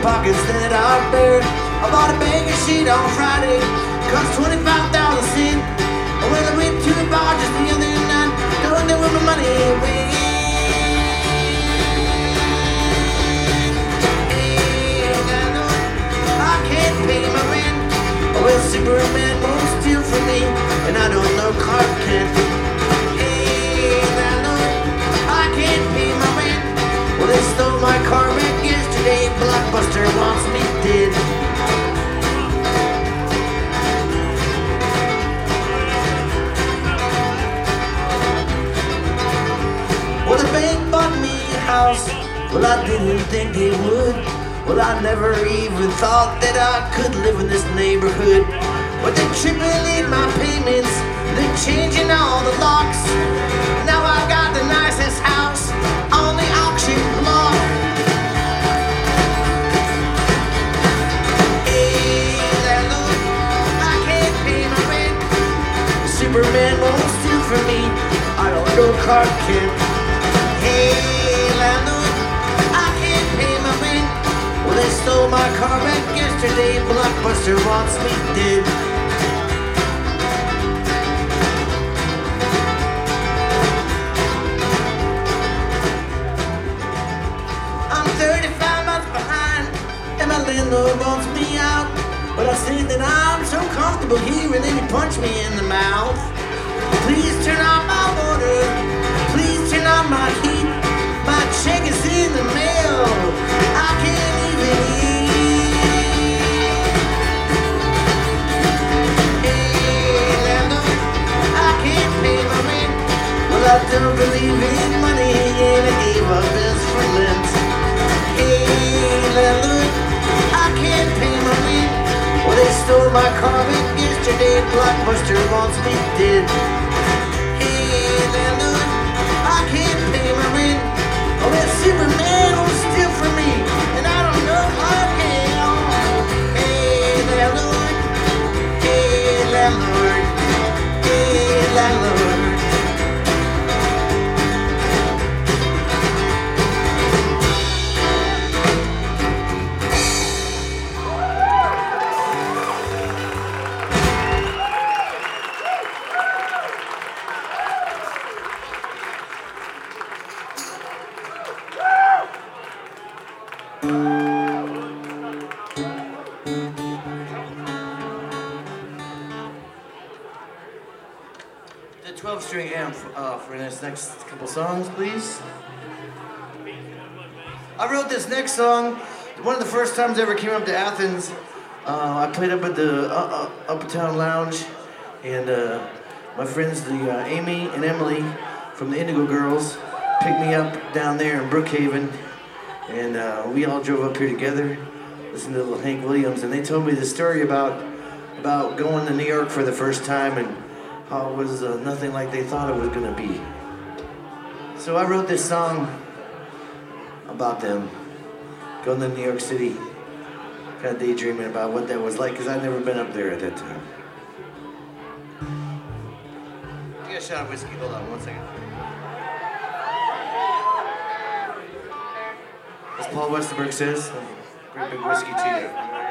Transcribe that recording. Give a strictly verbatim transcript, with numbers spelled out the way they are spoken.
pockets that are bare. I bought a bag of shit on Friday, cost twenty-five thousand cents. Well, I went to the bar just the other night, doing it with my money away. Hey, I know I can't pay my rent. Well, Superman won't steal from me, and I don't know Clark Kent. Hey, I know I can't pay my rent. Well, they stole my car back yesterday. Blockbuster wants me dead. Well, the bank bought me a house. Well, I didn't think they would. Well, I never even thought that I could live in this neighborhood. But they're tripling my payments, they're changing all the locks. Now I've got the nicest house on the auction block. Hey, landlord, I can't pay my rent. Superman won't steal from me, I don't know Clark Kent. Hey, landlord, I can't pay my rent. Well, they stole my car back yesterday. Blockbuster wants me dead. I'm thirty-five months behind, and my landlord wants me out. But I say that I'm so comfortable here, and then he punched me in the mouth. Please turn on my water, please turn on my heat. My check is in the mail, I can't even eat. Hey, landlord, I can't pay my rent. Well, I don't believe in money, and I gave up this for Lent. Hey, landlord, I can't pay my rent. Well, they stole my car back yesterday. Blockbuster wants me dead. Hey, landlord, I can't pay my rent. Oh, that Superman will steal from me, and I don't know how hell. Hey, landlord, hey, landlord, hey, landlord. twelve string amp uh, for this next couple songs, please. I wrote this next song one of the first times I ever came up to Athens. Uh, I played up at the uh, uh, Uptown Lounge, and uh, my friends, the uh, Amy and Emily from the Indigo Girls, picked me up down there in Brookhaven, and uh, we all drove up here together, listened to little Hank Williams, and they told me the story about about going to New York for the first time and how it was uh, nothing like they thought it was gonna be. So I wrote this song about them going to New York City, kind of daydreaming about what that was like, because I'd never been up there at that time. I got a shot of whiskey. Hold on one second. As Paul Westerberg says, great big whiskey to you.